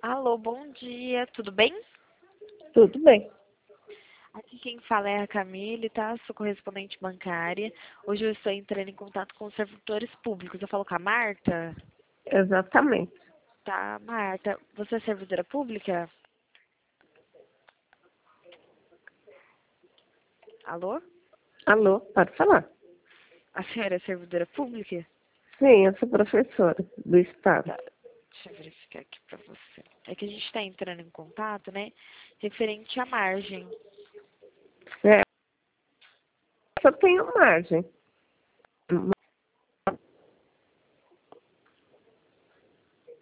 Alô, bom dia, tudo bem? Tudo bem, Aqui quem fala é a Camille, tá? Sou correspondente bancária. Hoje eu estou entrando em contato com os servidores públicos. Eu falo com a Marta? exatamente. Tá, Marta, você é servidora pública? Alô? Alô, pode falar? A senhora é servidora pública? Sim, eu sou professora do Estado. Tá, deixa eu verificar aqui pra você. É que a gente está entrando em contato, né? Referente à margem. É, só tenho margem.